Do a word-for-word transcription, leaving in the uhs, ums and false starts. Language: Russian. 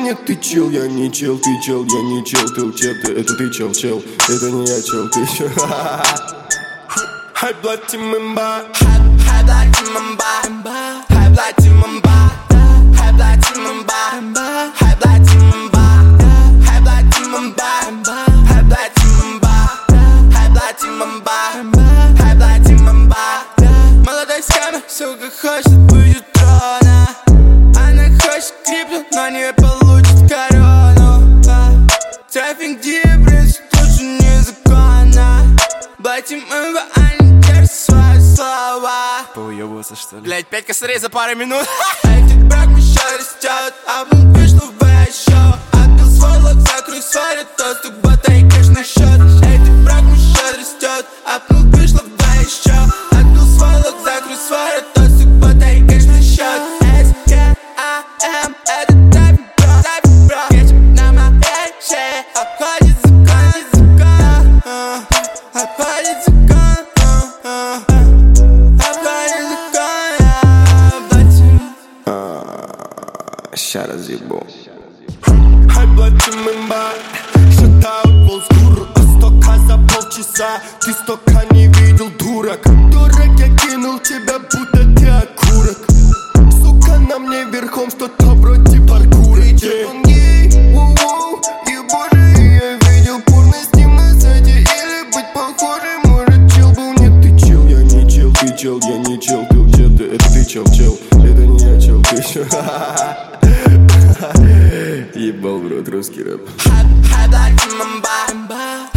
нет, ты чел, я не чел, ты чел, я не чел, ты чел, ты, это ты чел, чел, это не я чел, ты чел. High blood team имба, high blood team имба, high blood team имба, high blood team имба, high blood team имба, high blood team имба, high blood team имба, high blood team имба, high blood team имба. Молодой скамер, сука, хочет быть у трона. Она хочет крипто, но не получит корону. Трафик дебрис, тоже незаконно. Блатим имба, они держат свои слова. Поуебываться, что ли? Блять, пять косарей за пару минут. Этих брак еще растет, а он вышел в еще. Отбил свой лот, закрой свой ритос, тут ботай кэш на счет. Этих брак еще растет, а он вышел в еще. Отбил свой лот, закрой свой ритос, тут ботай кэш на счет. С К А М, это трафик, бро, трафик, бро. Кетчуп на моей шее, обходит закон, закон, обходит закон, обходит закон, блатим. Ща разъебу. Хай блатим имба, шатаут волскур, а стока за полчаса. Ты стока не видел, дурак. Дурак, я кинул тебя, будто ты окурок. Сука на мне верхом, что-то вроде паркура. Он гей, воу-воу, и боже, я видел порно с ним на сайте. Или быть похожим, может чел был. Нет, ты чел, я не чел, ты чел, я не чел, ты чел, ты, это ты чел, чел, это не я чел, ты чел. Ебал в рот русский рэп. High blood team имба,